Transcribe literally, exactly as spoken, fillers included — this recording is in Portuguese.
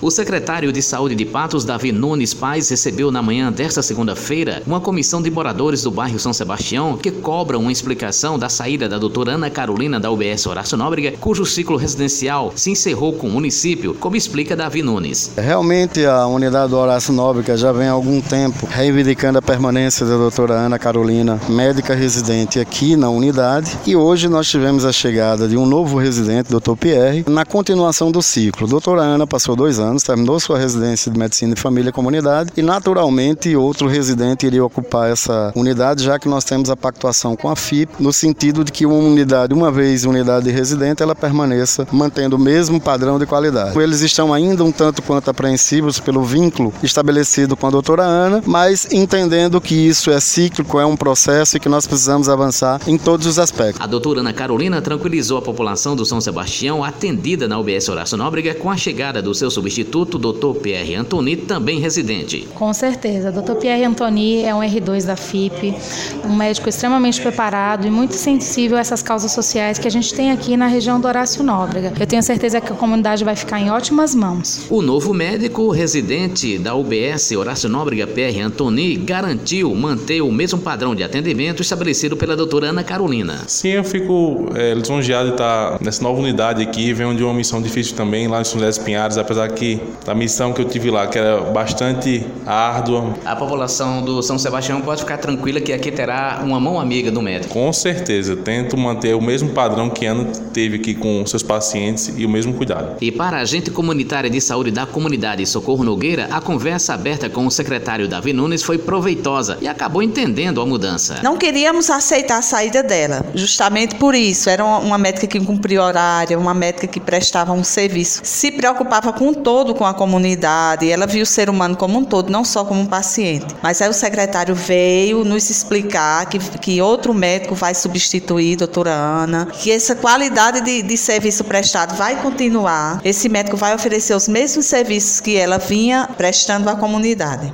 O secretário de Saúde de Patos, Davi Nunes Paz, recebeu na manhã desta segunda-feira uma comissão de moradores do bairro São Sebastião que cobram uma explicação da saída da doutora Ana Carolina da U B S Horácio Nóbrega, cujo ciclo residencial se encerrou com o município, como explica Davi Nunes. Realmente a unidade do Horácio Nóbrega já vem há algum tempo reivindicando a permanência da doutora Ana Carolina, médica residente aqui na unidade, e hoje nós tivemos a chegada de um novo residente, doutor Pierre, na continuação do ciclo. A doutora Ana passou dois anos, terminou sua residência de Medicina de Família e Comunidade e naturalmente outro residente iria ocupar essa unidade, já que nós temos a pactuação com a F I P, no sentido de que uma unidade, uma vez unidade de residente, ela permaneça mantendo o mesmo padrão de qualidade. Eles estão ainda um tanto quanto apreensivos pelo vínculo estabelecido com a doutora Ana, mas entendendo que isso é cíclico, é um processo e que nós precisamos avançar em todos os aspectos. A doutora Ana Carolina tranquilizou a população do São Sebastião, atendida na U B S Horácio Nóbrega, com a chegada do seu substituto, doutor Pierre Antoni, também residente. Com certeza, doutor Pierre Antoni é um R dois da F I P, um médico extremamente preparado e muito sensível a essas causas sociais que a gente tem aqui na região do Horácio Nóbrega. Eu tenho certeza que a comunidade vai ficar em ótimas mãos. O novo médico residente da U B S Horácio Nóbrega, Pierre Antoni, garantiu manter o mesmo padrão de atendimento estabelecido pela doutora Ana Carolina. Sim, eu fico é, lisonjeado de estar nessa nova unidade aqui, venho de uma missão difícil também lá em São José dos Pinhares, apesar que a missão que eu tive lá, que era bastante árdua. A população do São Sebastião pode ficar tranquila que aqui terá uma mão amiga do médico. Com certeza, tento manter o mesmo padrão que Ana teve aqui com seus pacientes e o mesmo cuidado. E para a agente comunitária de saúde da comunidade Socorro Nogueira, a conversa aberta com o secretário Davi Nunes foi proveitosa e acabou entendendo a mudança. Não queríamos aceitar a saída dela, justamente por isso. Era uma médica que cumpria horário, uma médica que prestava um serviço, se preocupava com um todo com a comunidade, ela via o ser humano como um todo, não só como um paciente. Mas aí o secretário veio nos explicar que, que outro médico vai substituir a doutora Ana, que essa qualidade de, de serviço prestado vai continuar, esse médico vai oferecer os mesmos serviços que ela vinha prestando à comunidade.